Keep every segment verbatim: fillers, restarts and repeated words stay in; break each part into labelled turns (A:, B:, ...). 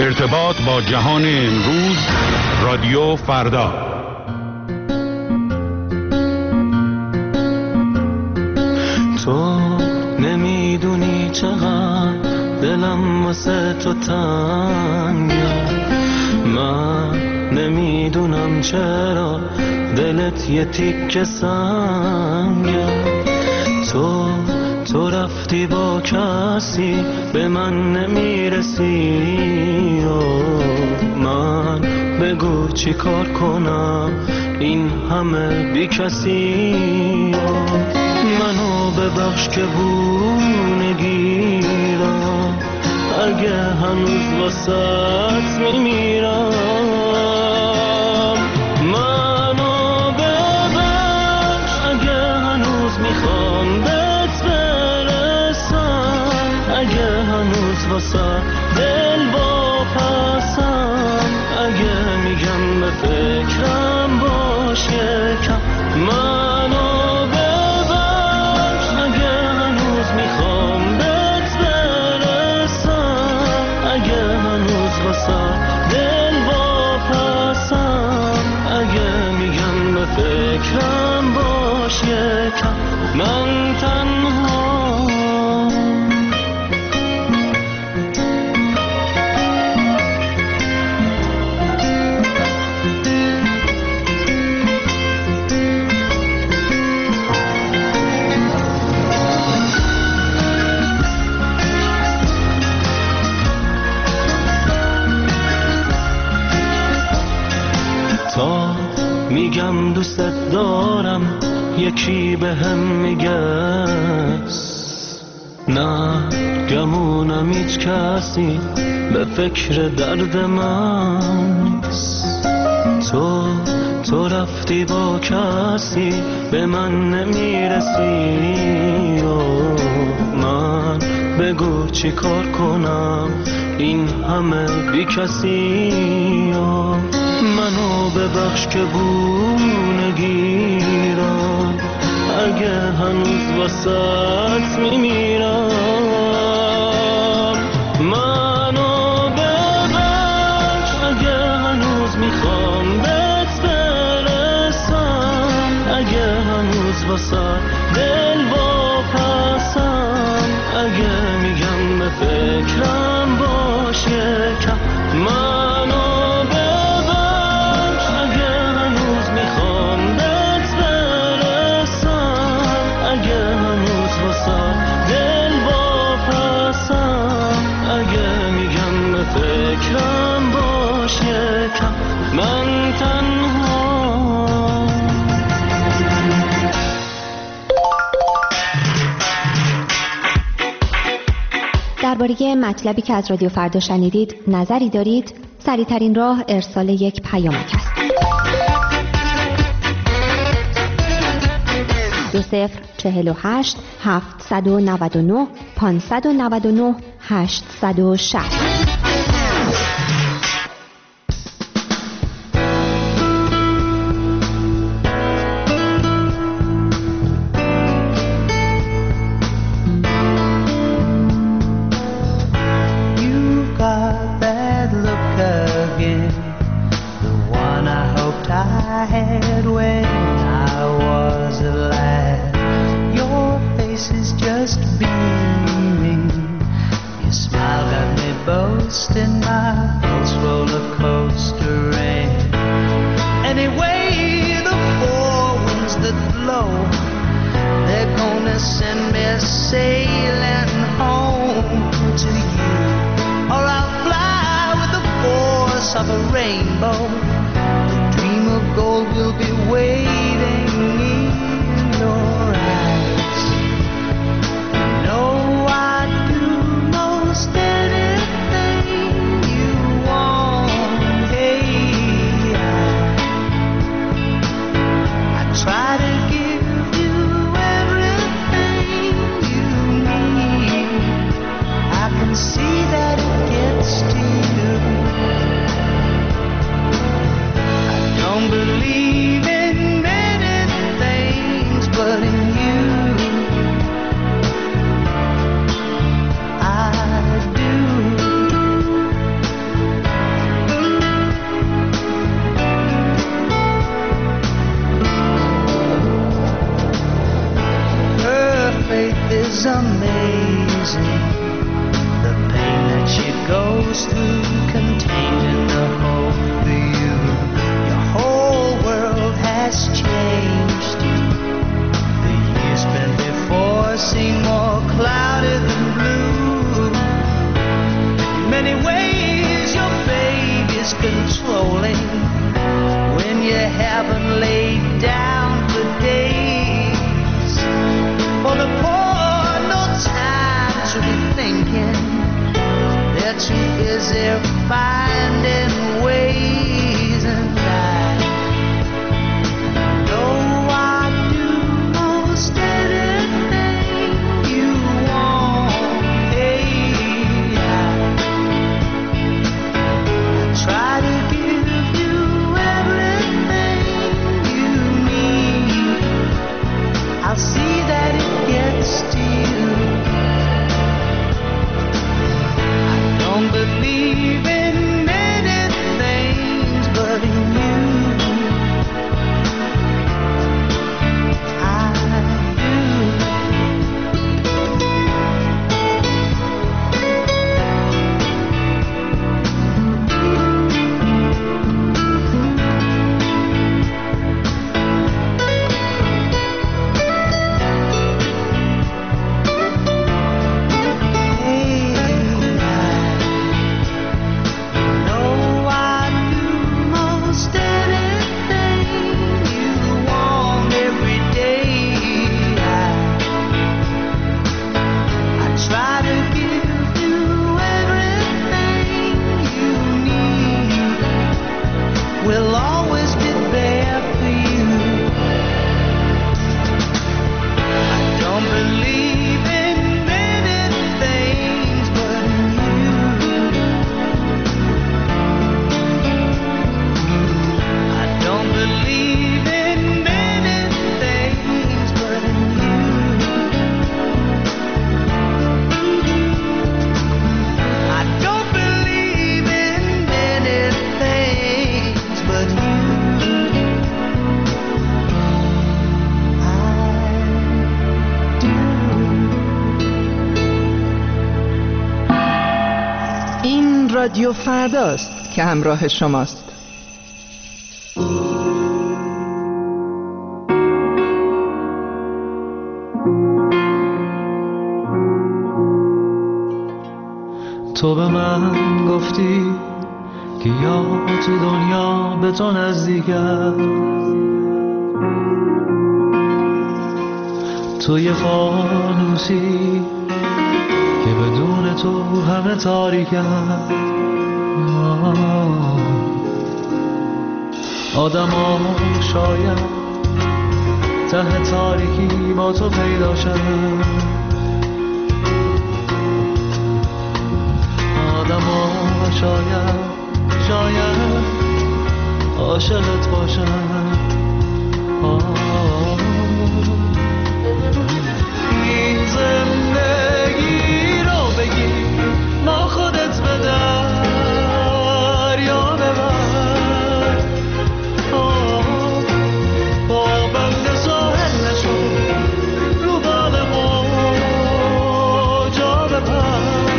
A: ارتباط با جهان امروز، رادیو فردا.
B: تو نمیدونی چقدر دلم واسه تو تنگه، من نمیدونم چرا دلت یه تیکه سنگه. تو تو رفتی با کسی به من نمیرسی، من بگو چی کار کنم این همه بی کسی. منو ببخش که بو نگیرم، اگه هنوز واسط میمیرم. منو ببخش اگه هنوز میخوام بهت برسم، اگه هنوز واسط دل واپسم، اگه میگم به فکرم باش یکم. منو دل واپسم، اگه میگم به فکرم باش یکم. من تنها میگم دوست دارم، یکی به هم میگه نه، گمونم هیچ کسی به فکر درد من. تو تو رفتی با کسی به من نمیرسی، من بگو چی کار کنم این همه بی کسی. منو ببخش که بو نگیرم، اگه هنوز واسط میمیرم. منو ببخش اگه هنوز میخوام بهت برسم، اگه هنوز واسط دل واپسم، اگه میگم به فکرم باش یکم. منو فکرم باش یکم. من تنها
C: درباره مطلبی که از رادیو فردا شنیدید نظری دارید؟ سریع‌ترین راه ارسال یک پیامک است. دو صفر چهل و هشت هفتصد و نود و نه پانصد و نود و نه هشتصد و شصت.
D: Believe in
B: food contained in the whole you. Your whole world has changed. The years spent before seem more clouded than blue. In many ways your baby's controlling when you haven't laid down for days. For the poor, no time to be thinking. They're too busy finding ways, and I know I do most anything you want. Hey, I try to give you everything you need. I'll see that it gets to you. I don't believe in many things, but in you I do.
D: رادیو فرداست که همراه شماست.
B: تو به من گفتی که یا تو دنیا به تو نزدیکم، تو یه فانوسی که بدون تو همه تاریکم. آدم ها شاید ته تاریکی با تو پیدا شد، آدم ها شاید شاید عاشقت باشن. این زندگی رو بگی ما خودت به دریا ببر، با بند ساحل نشو رو بال موجا بپر.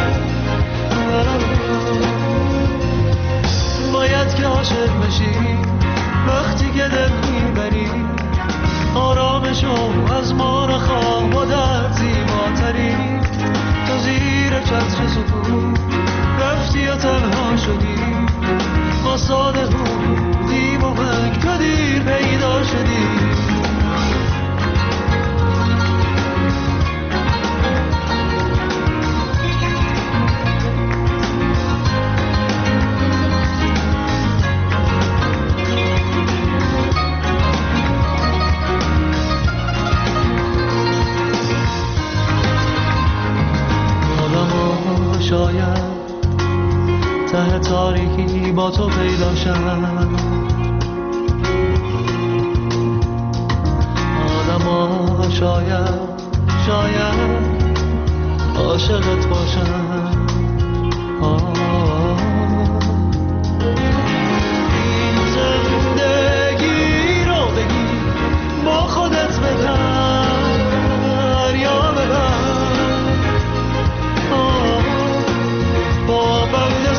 B: باید که عاشق بشی وقتی که دل میبری، آرامشو از ما نخواه و در زیباتری. تو زیر چتر سکون رفتی و تنها شدی، ما ساده بودیم و بک تو دیر پیدا شدی. شاید ته تاریکی با تو پیدا شد، آدم ها شاید شاید عاشقت باشن. این زندگی رو بگی با خودت به دریا ببر، با بند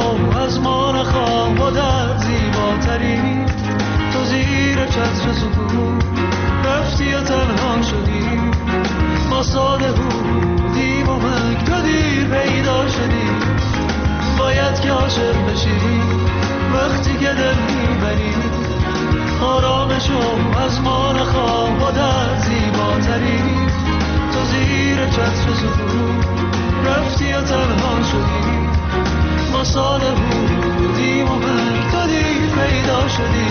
B: شو از ما نخواه و در زیباترین تو زیر چتر سکوت رفتی و تنها شدی ما ساده بودیم و مک تو دیر پیدا شدی باید که عاشق بشی وقتی که دل میبری آرام شو از ما نخواه و در زیباترین تو زیر چتر سکوت رفتی و تنها شدی ما ساده بودیم و مک تو دیر پیدا شدی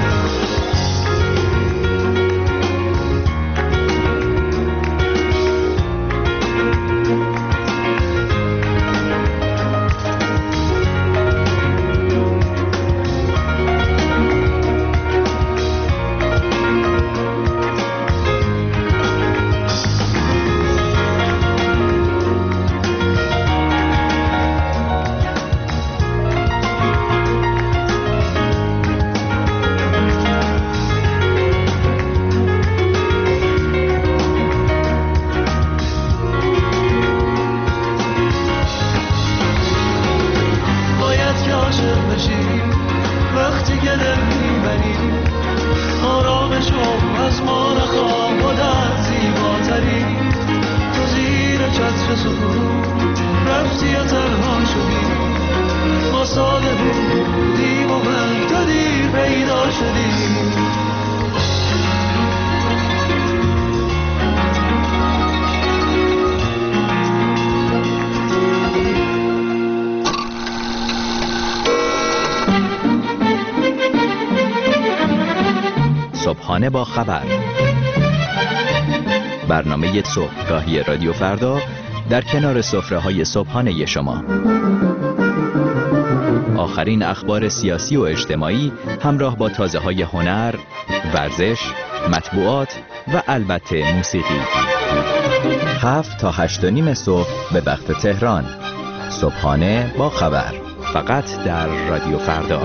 E: صبحانه با خبر، برنامه صبحگاهی رادیو فردا در کنار سفره‌های صبحانه شما. آخرین اخبار سیاسی و اجتماعی همراه با تازه‌های هنر، ورزش، مطبوعات و البته موسیقی. هفت تا هشت و نیم صبح به وقت تهران. صبحانه با خبر، فقط در رادیو فردا.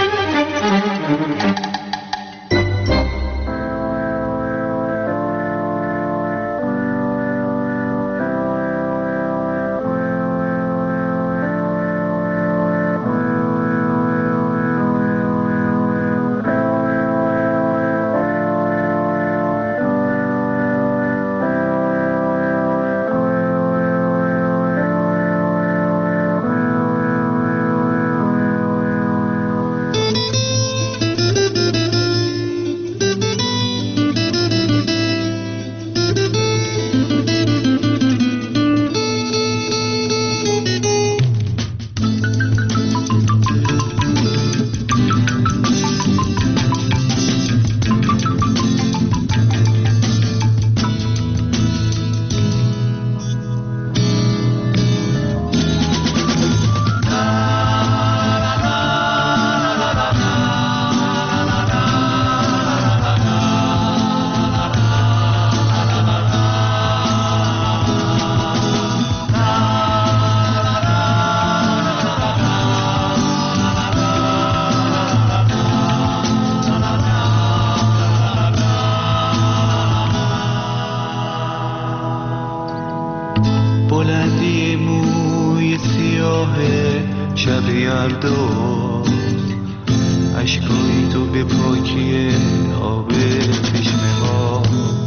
B: بلندی موی سیاه شب یلدا، اشکای تو به پاکی آب چشم ما،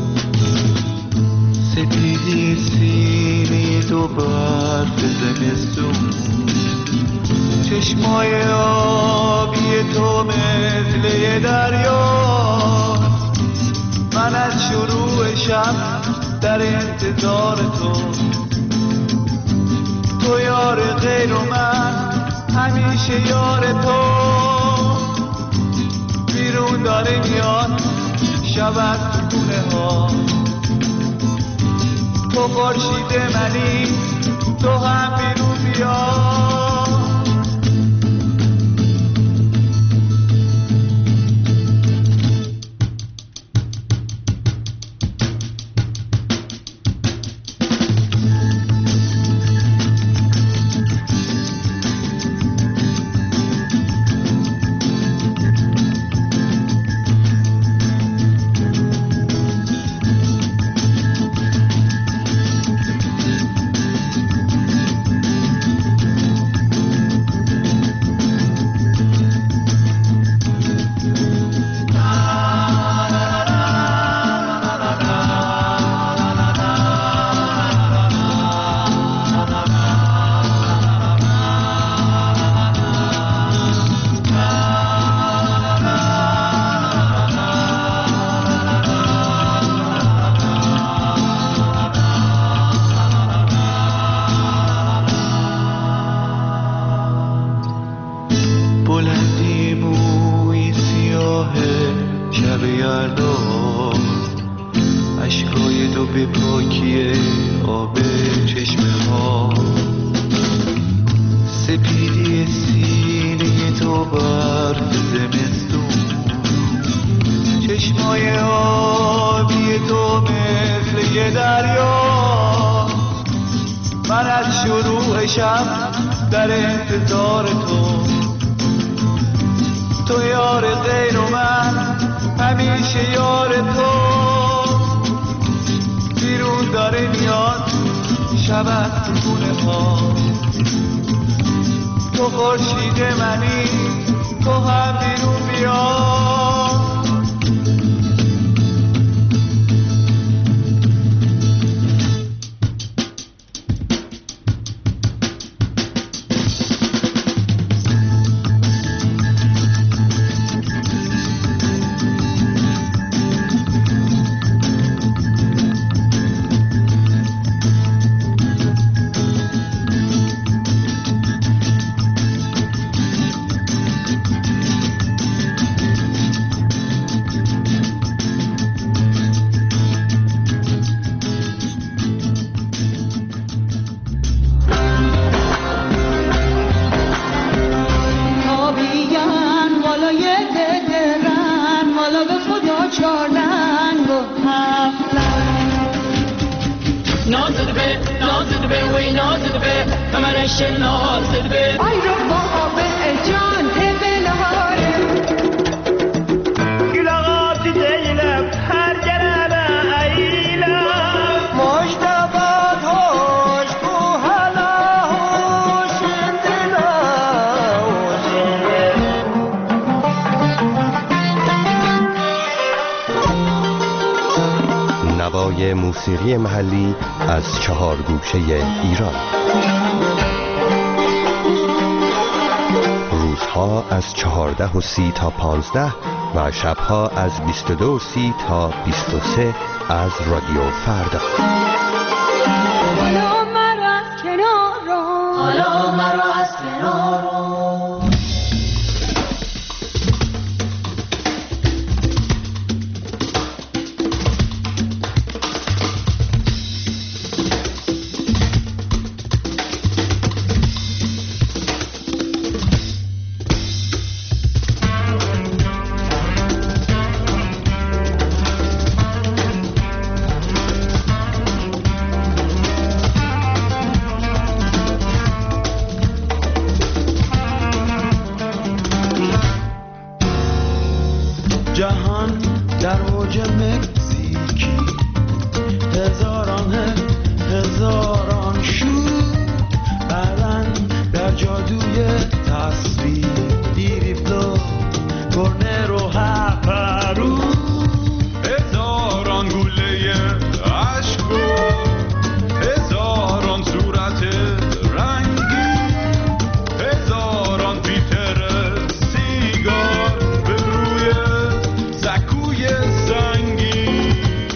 B: سپیدی سینی تو برف زمستون، چشمای آبی تو مثل یه دریا، من از شروع شب در انتظار تو، تو یار غیر و من همیشه یار تو، بیرون داره میاد شب از خونه ها، تو خورشید منی تو هم بیرون بیا. الان اشکای دو به پاکی آب چشمه ها، سپیدی سینه تو برف زمستون، چشمای آبی تو مثل یه دریا. من از شروع شب در انتظار تو، تو یار غیر و من همیشه یار تو. بیرون داره میاد شب از خونه ها، تو خورشید منی، تو هم بیرون بیا.
F: نوای موسیقی محلی از چهار گوشه ایران. روزها از چهارده و سی تا پانزده و شبها از بیست و دو و سی تا بیست و سه از رادیو فردا.
G: حالا مرا از کنار رو، حالا مرا از کنار رو.
B: جهان در اوج مکزیکی، هزاران هزاران شور، بعدن در جادوی تصویر، دیریبلو کرنر و هپرو، هزاران گوله عشق و هزاران صورت رنگی، هزاران پیتر سیگار به روی سکوی زنگی.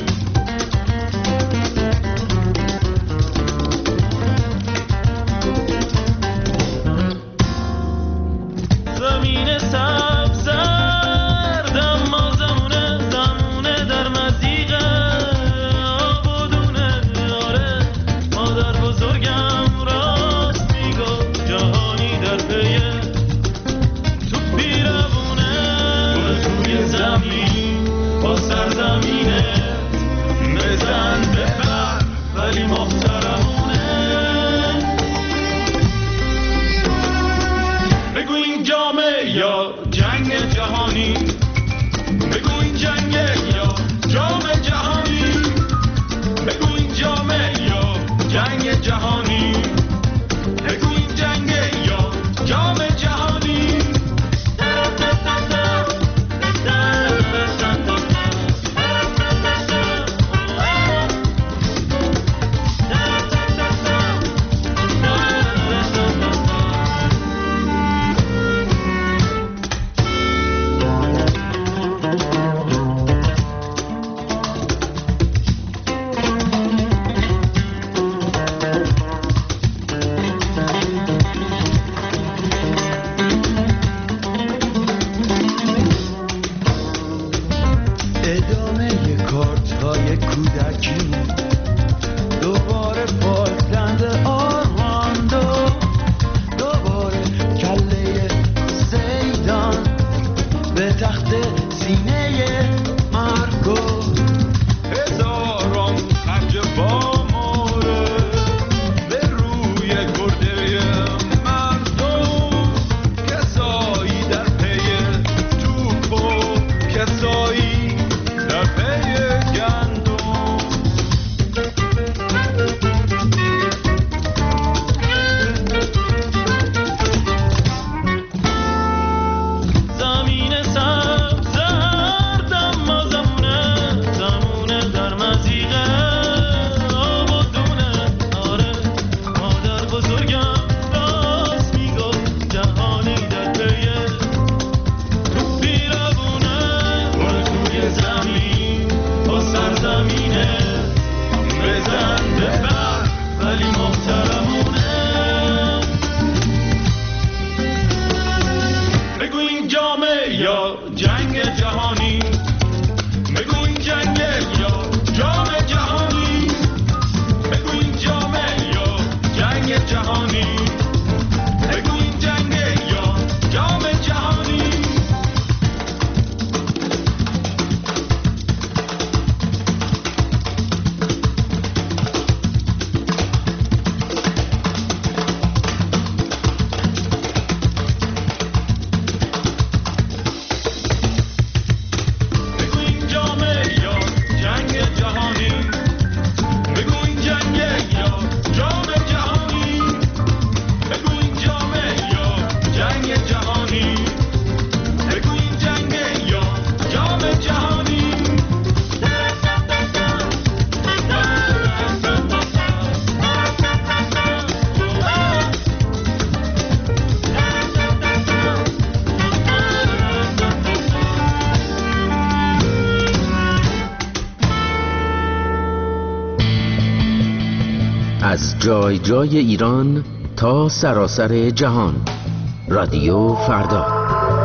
B: زمین سبز زرد اما زمونه زمونه در مزیق آبادونه. آره مادر بزرگم راست میگفت، جهانی در پیه تو پیرمونه. برو توی زمین با سرزمینه بزن ببر ولی محترمونه. بگو این جامه یا جنگ جهانی، بگو این جنگ یا جام جهانی، بگو این جامه یا جنگ جهانی، بگو این جنگ یا جام جهانی.
H: جای جای ایران تا سراسر جهان. رادیو فردا.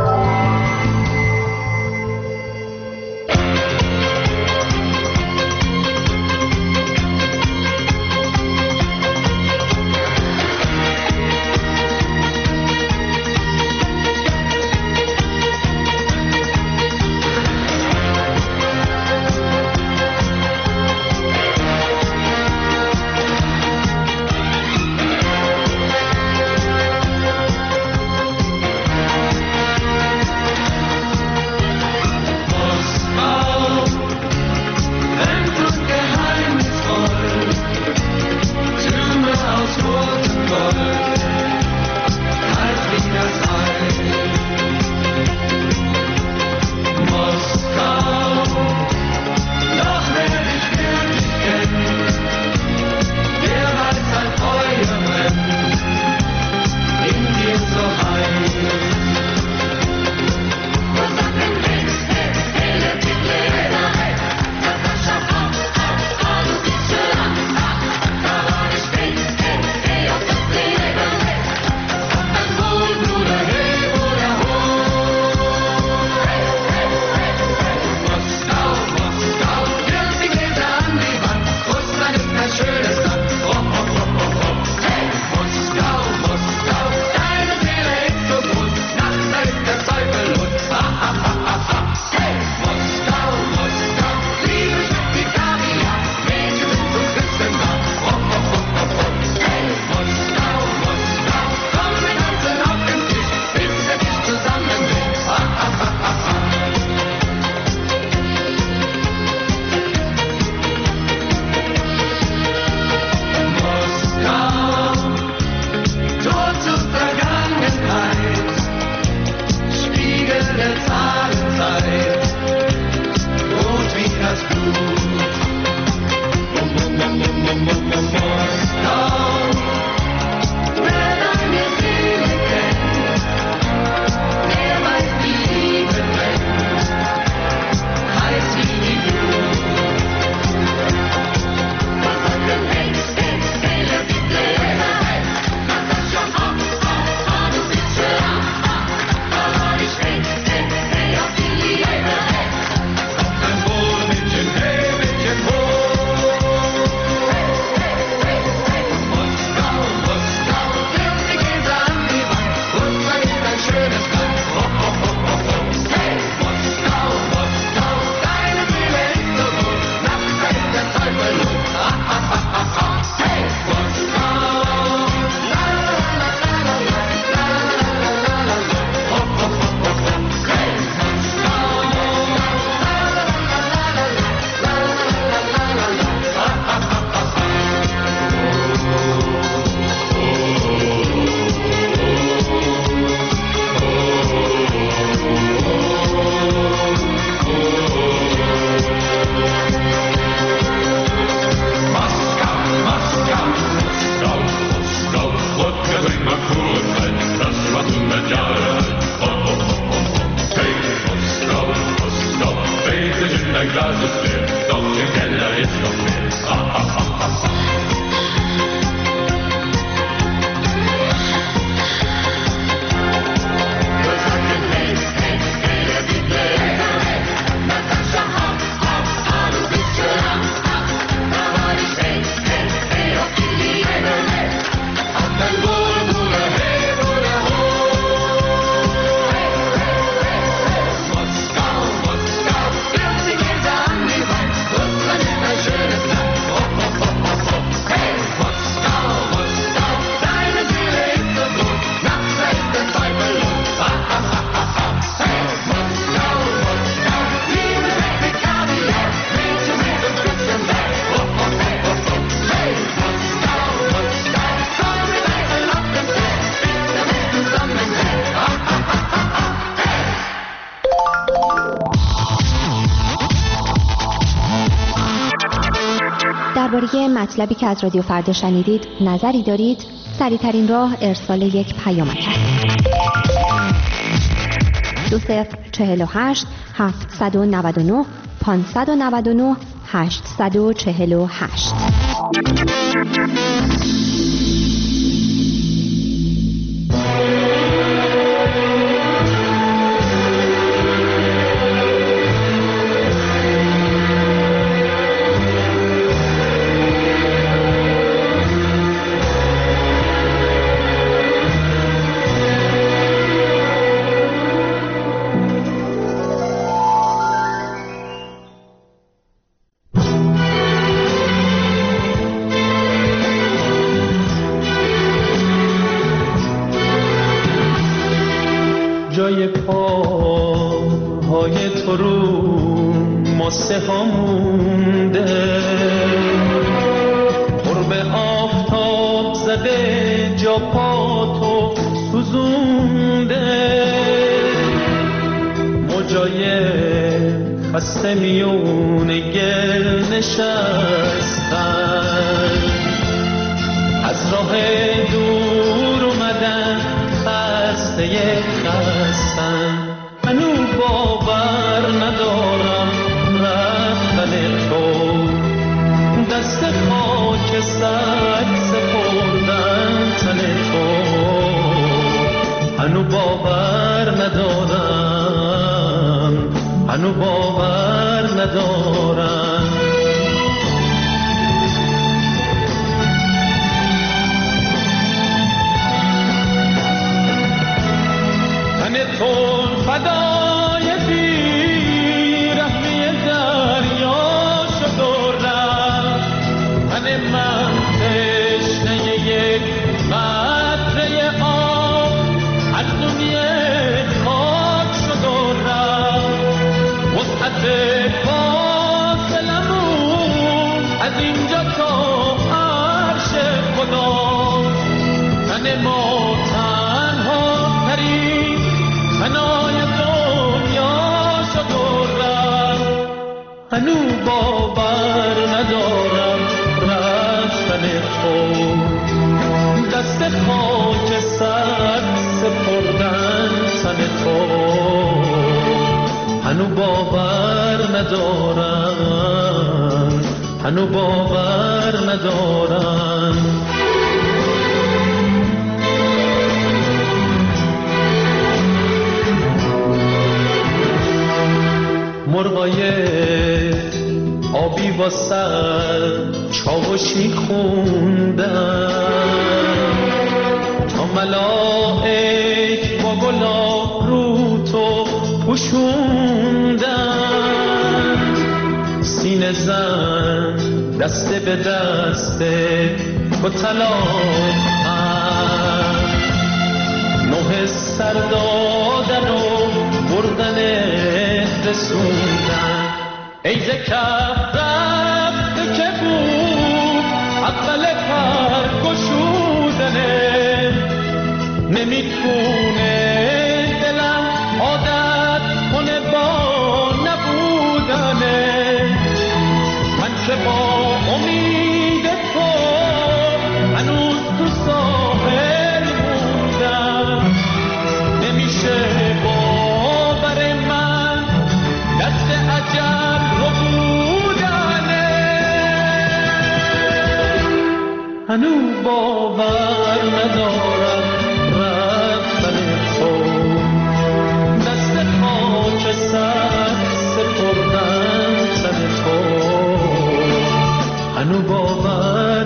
C: درباره مطلبی که از رادیو فردا شنیدید نظری دارید؟ سریع‌ترین راه ارسال یک پیامک است. دو صفر چهل و هشت هفتصد و نود و نه پانصد و نود و نه هشت چهار هشت.
B: جای پاهای تو رو ماسه ها مونده، قرب آفتاب زده جا پا تو سوزونده، موجای خسته میون گل نشستن، از راه دور اومدن خسته خستن. منو باور ندارم رفتن تو، دست خاک سر سپردن تن تو. منو باور ندارم، منو باور ندارم. تو فدای بیرحمی دریا شد و رفت، من من تشنه یک قطره آب از دنیا خاک شد و رفت. وسعت فاصلمون از اینجا تا عرش خدا، من ما تنها ترین فنای دنیا شد و رفت. هنو باور ندارم رفتن تو، دست خاک سر سپردن تن تو. هنو باور ندارم، هنو باور ندارم. مرغای آبی با سر چاوشی خوندن، تا ملائک با گلاب رو تو پوشوندن. سینه زن دست به دست تو طلاق نوح سر دادن و بردن رسوندن. ای ز کف رفته که بود اول پر گشودنه، نمیتونه دلم عادت کنه با نبودنه. من که با امید تو هنوز تو ساحل موندم، نمیشه باور من دست عجب رو بودنه. هنو باور ندارم رفتن تو، دست خاک سر سپردن تن تو. هنو باور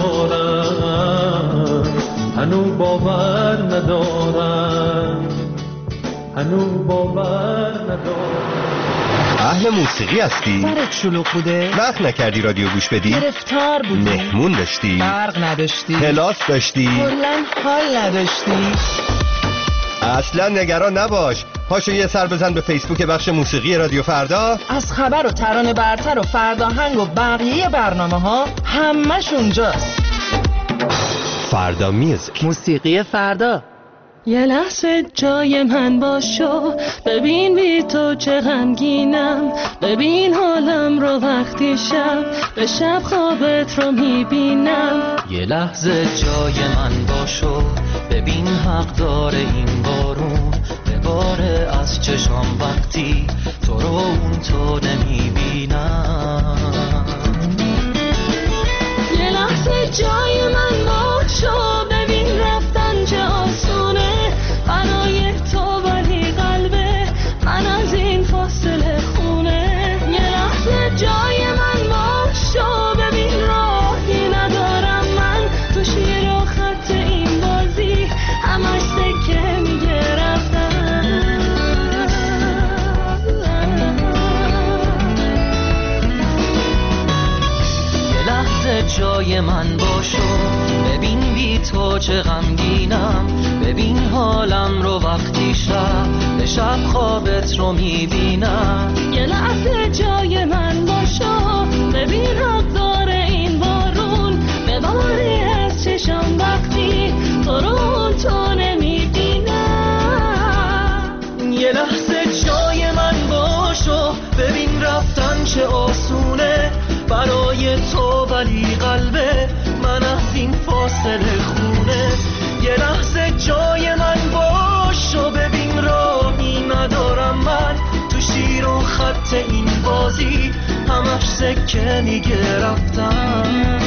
B: ندارم، هنو باور ندارم، هنو باور ندارم.
F: اهل موسیقی هستی؟
D: سرت شلوغ بوده؟
F: وقت نکردی رادیو گوش بدی؟
D: گرفتار بودی؟
F: مهمون داشتی؟
D: برق نداشتی؟
F: کلاس داشتی؟
D: کلاً حال نداشتی؟
F: اصلا نگران نباش، پاشو یه سر بزن به فیسبوک بخش موسیقی رادیو فردا.
D: از خبر و ترانه برتر و فرداهنگ و بقیه برنامه ها همش اونجاست.
F: فردا میوزیک،
D: موسیقی فردا.
I: یه لحظه جای من باشو، ببین بی تو چه غمگینم، ببین حالم رو وقتی شب به شب خوابت رو میبینم.
J: یه لحظه جای من باشو، ببین حق داره این بارون بباره از چشام وقتی تو رو اون تو نمیبینم.
I: جای من باشو، ببین رفتن چه آسونه برای تو، ولی قلبه من از این فاصله خونه. یه لحظه جای من باشو، ببین راهی ندارم من تو شیر و خط این بازی، همش سکه میگه رفتن.
J: یه لحظه جای من باشو، ببین بی تو چه غمگینم، ببین حالم رو وقتی شب به شب خوابت رو میبینم.
I: یه لحظه جای من باشو، ببین حقدار این بارون بباری از چشم وقتی تو رو تو نمیبینم.
B: یه لحظه جای من باشو، ببین رفتن چه آسونه برای تو، ولی قلبه من از این فاصله خونه. یه لحظه جای من باشو، ببین راهی ندارم من تو شیر و خط این بازی، همش سکه میگه رفتن.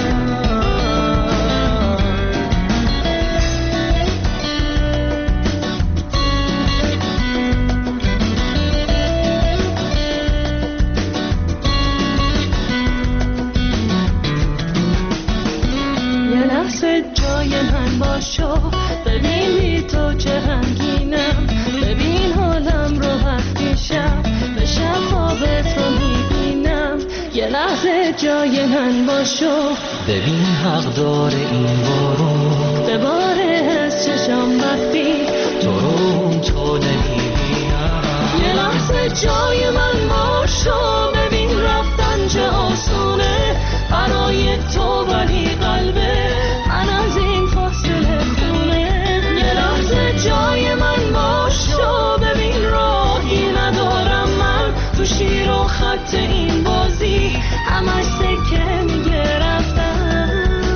I: جای من باشو، ببین بی تو چه غمگینم، ببین حالم رو وقتی شب به شب خوابت رو میبینم. یه لحظه جای من باشو،
J: ببین حقدار این بارون
I: بباره از چشم وقتی
J: تو رو تو نمیبینم.
I: یه لحظه جای من باشو، ببین رفتن چه آسونه برای تو، ولی قلبه من از این فاصله خونه. یه لحظه جای من باشو، ببین راهی ندارم من تو شیر و خط این بازی، همش سکه میگه رفتن.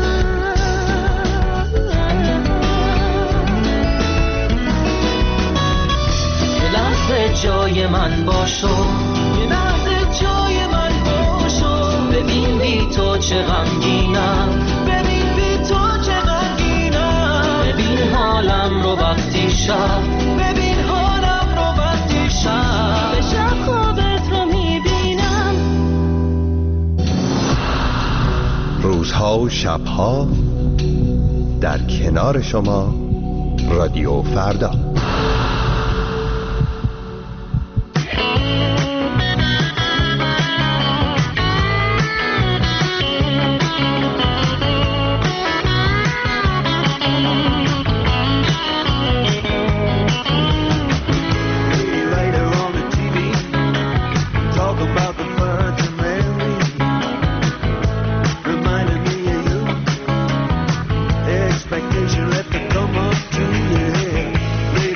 J: یه لحظه جای من باشو،
B: یه لحظه جای من باشو،
J: ببین بی تو چه غمگینم،
B: ببین بی تو چه غمگینم،
J: ببین حالم رو وقتی شب،
B: ببین حالم رو وقتی شب
I: به شب خوابت رو میبینم.
F: روزها و شبها در کنار شما، رادیو فردا.
B: Expectation let the come up to you.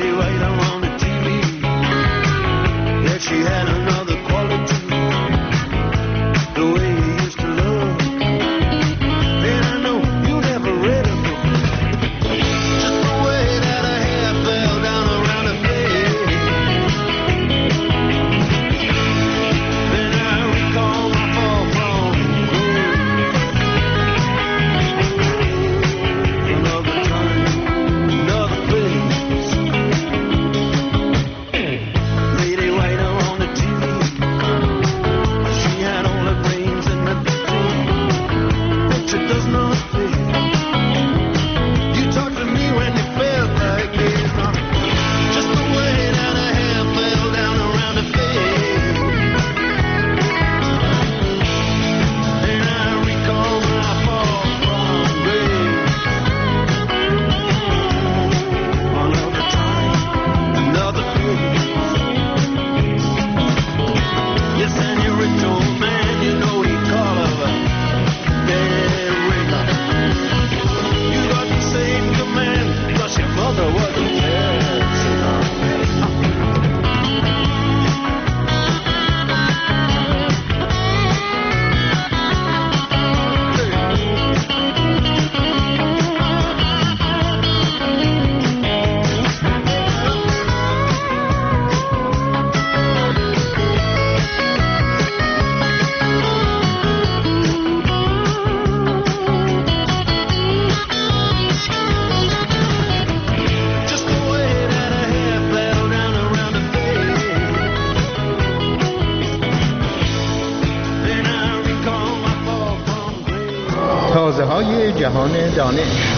K: برای جهان دانش.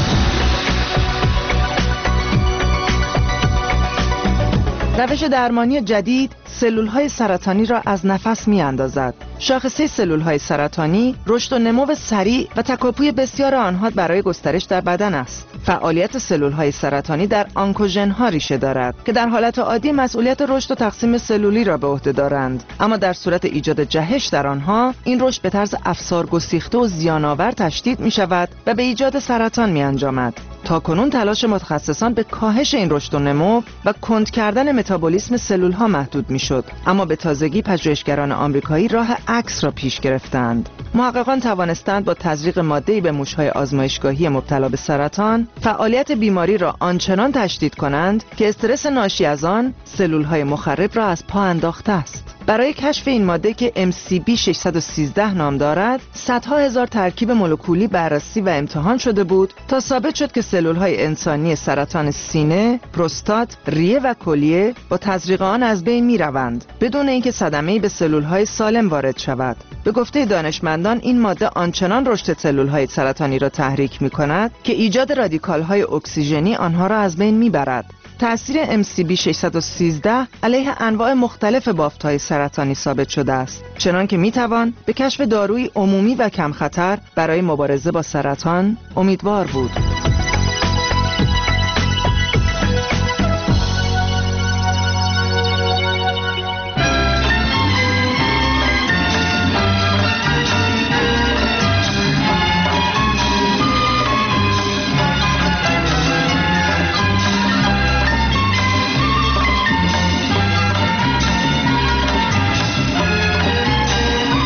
D: روش درمانی جدید سلول‌های سرطانی را از نفس می‌اندازد. شاخصه سلول‌های سرطانی رشد و نمو سریع و تکاپوی بسیار آنها برای گسترش در بدن است. فعالیت سلول‌های سرطانی در آنکوژن‌ها ریشه دارد که در حالت عادی مسئولیت رشد و تقسیم سلولی را به عهده دارند، اما در صورت ایجاد جهش در آنها این رشد به طرز افسار گسیخته و زیان‌آور تشدید می‌شود و به ایجاد سرطان می‌انجامد. تاکنون تلاش متخصصان به کاهش این رشد و نمو و کند کردن متابولیسم سلول‌ها محدود می‌شد، اما به تازگی پژوهشگران آمریکایی راه عکس را پیش گرفتند. محققان توانستند با تزریق ماده‌ای به موش‌های آزمایشگاهی مبتلا به سرطان فعالیت بیماری را آنچنان تشدید کنند که استرس ناشی از آن سلول‌های مخرب را از پا انداخته است. برای کشف این ماده که ام سی بی ششصد و سیزده نام دارد، صدها هزار ترکیب مولکولی بررسی و امتحان شده بود تا ثابت شد که سلول‌های انسانی سرطان سینه، پروستات، ریه و کلیه با تزریق آن از بین می‌روند بدون اینکه صدمه‌ای به سلول‌های سالم وارد شود. به گفته دانشمندان این ماده آنچنان رشد سلول‌های سرطانی را تحریک می‌کند که ایجاد رادیکال‌های اکسیژنی آنها را از بین می‌برد. تأثیر ام سی بی ششصد و سیزده علیه انواع مختلف بافت‌های سرطانی ثابت شده است، چنان که می‌توان به کشف دارویی عمومی و کم خطر برای مبارزه با سرطان امیدوار بود.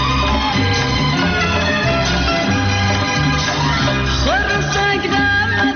G: خرسک در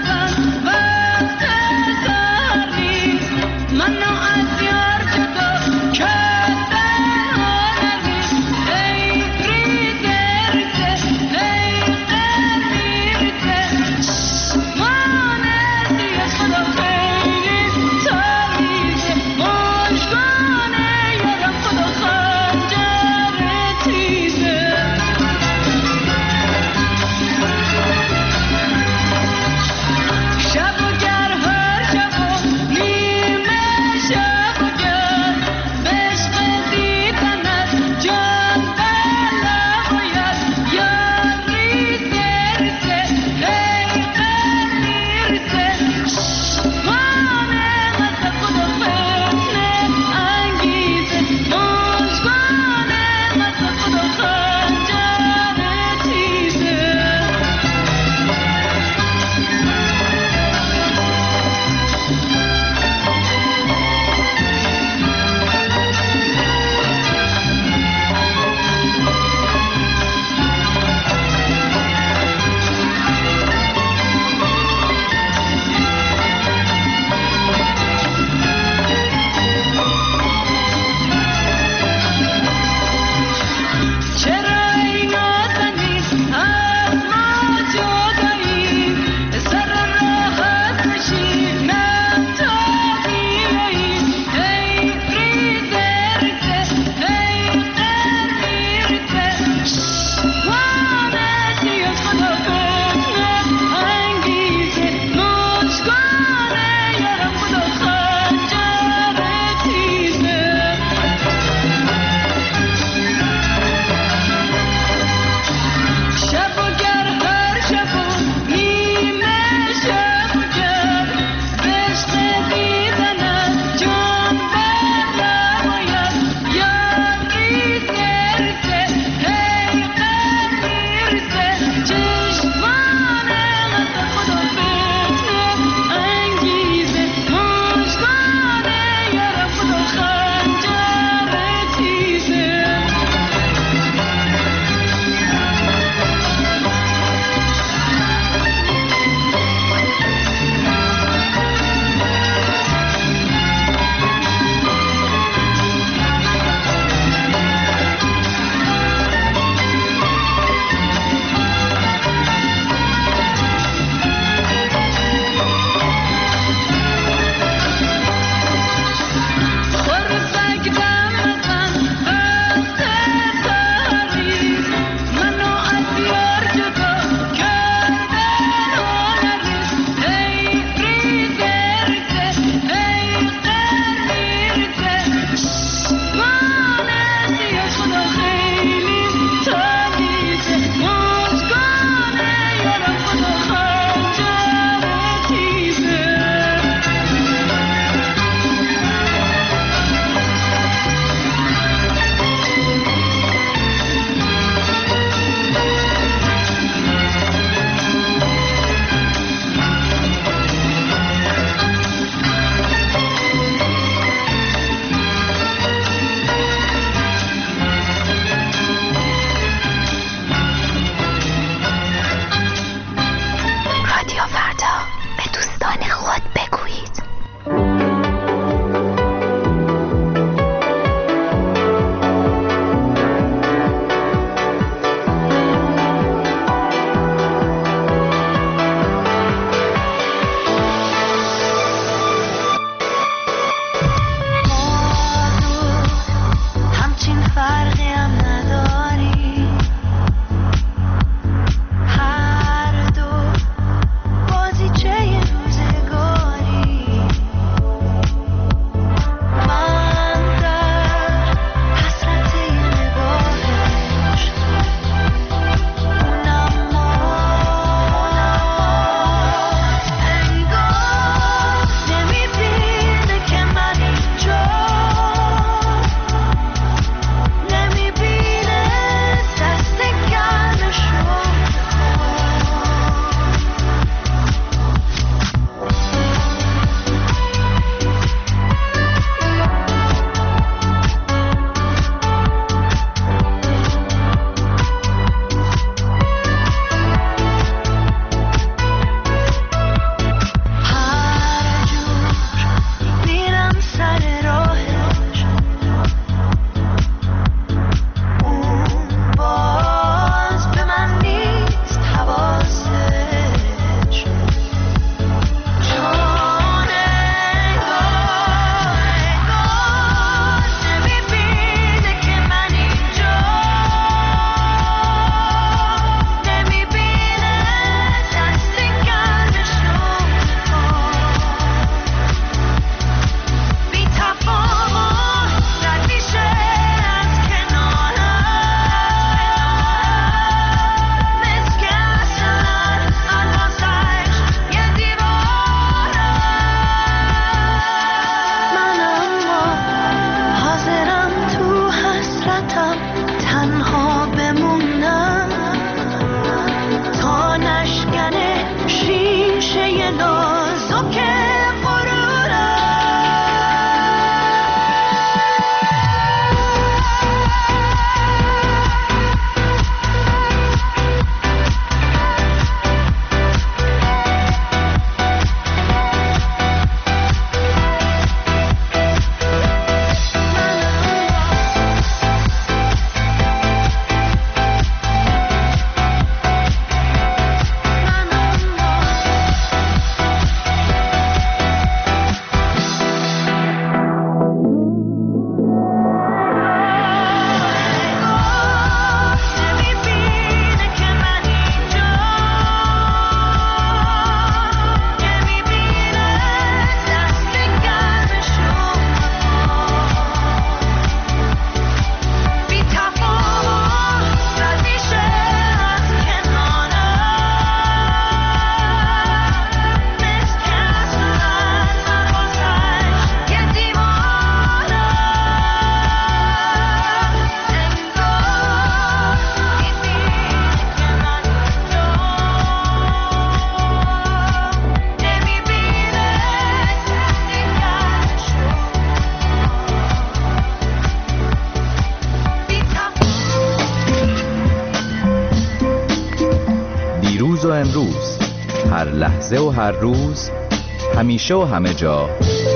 E: امروز، هر لحظه و هر روز، همیشه و همه جا.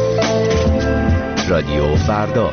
E: رادیو فردا.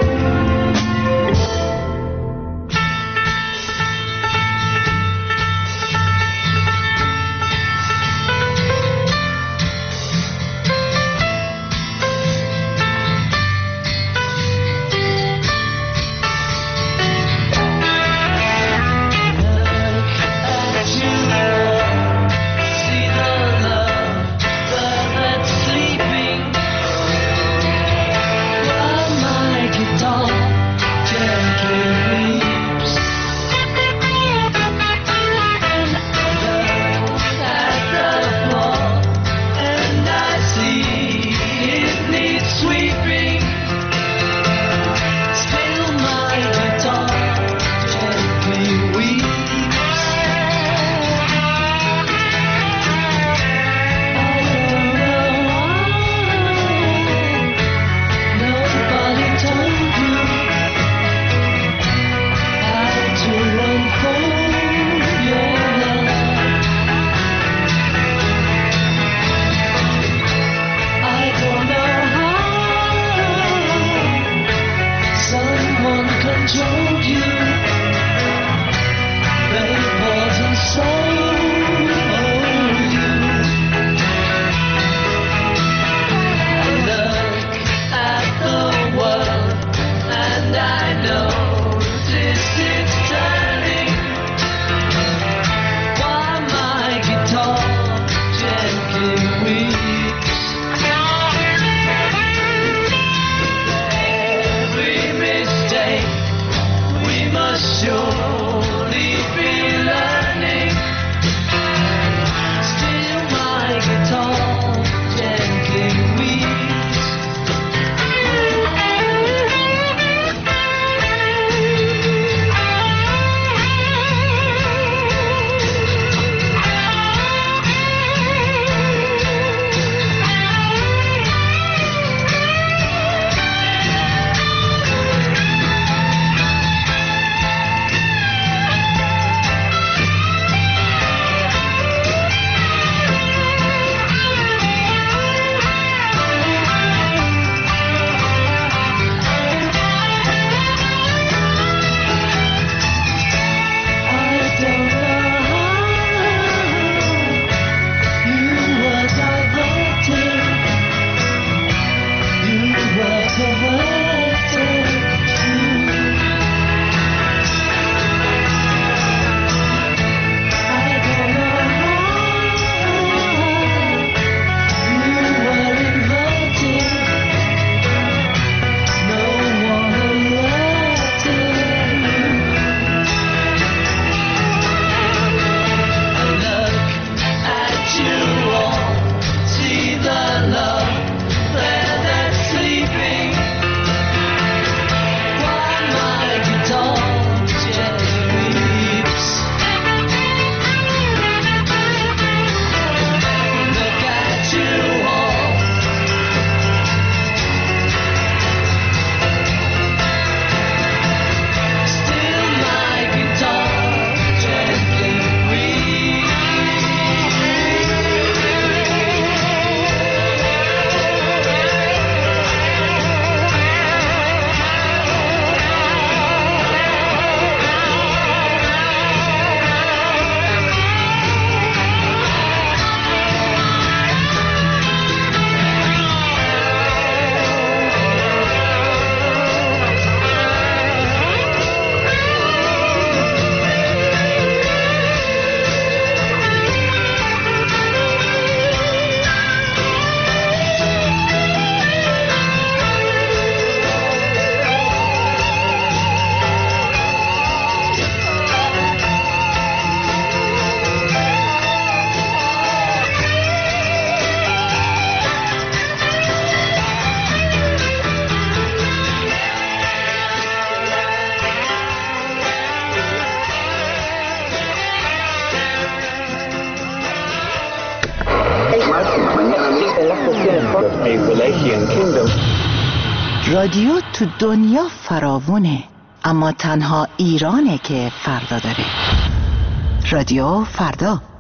D: رادیو تو دنیا فراوونه، اما تنها ایرانه که فردا داره. رادیو فردا.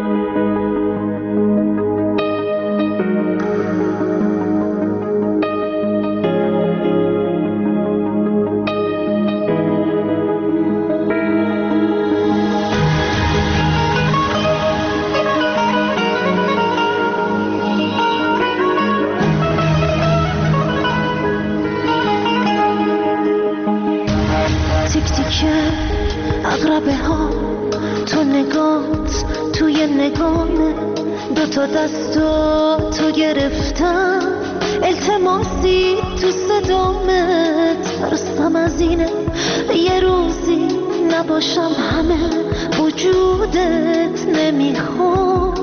G: عقربه ها تو نگات توی نگامه، دو تا دستو تو گرفتم، التماسی تو صدامه، ترسم از اینه یه روزی نباشم همه وجودت، نمیخوام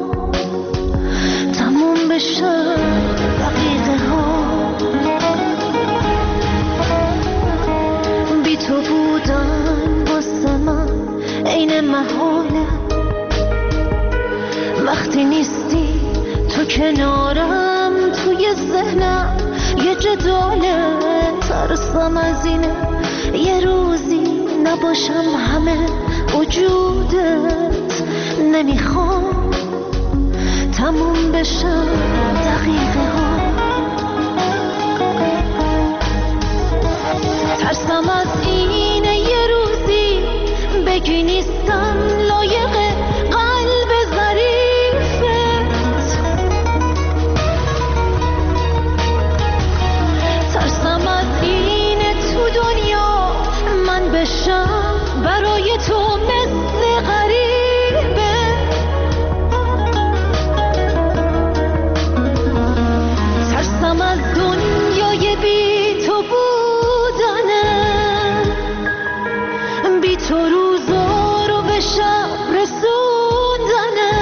G: تموم بشه دقیقه ها، بی تو بودن واسه من عین محاله، وقتی نیستی تو کنارم توی ذهنم یه جداله، ترسم از اینه یه روزی نباشم همه وجودت، نمیخوام تموم بشه دقیقه ها، ترسم از اینه یه روزی بگی نیستم لایق قلب ظریفت، ترسم از اینه تو دنیا من بشم برای تو مثل غریبه، ترسم از دنیای بی تو بودنه، بی تو روزا رو به شب رسوندنه،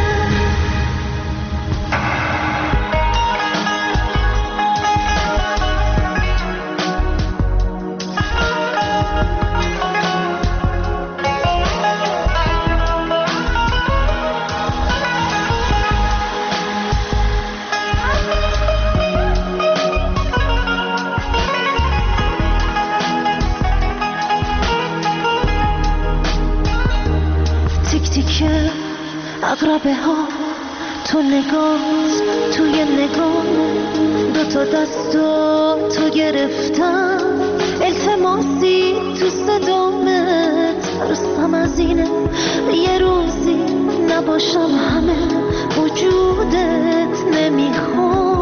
G: عقربه ها تو نگات توی نگاه، دو تا دستو تو گرفتم، التماسی تو صدامت، ترسم از اینه یه روزی نباشم همه وجودت، نمیخوام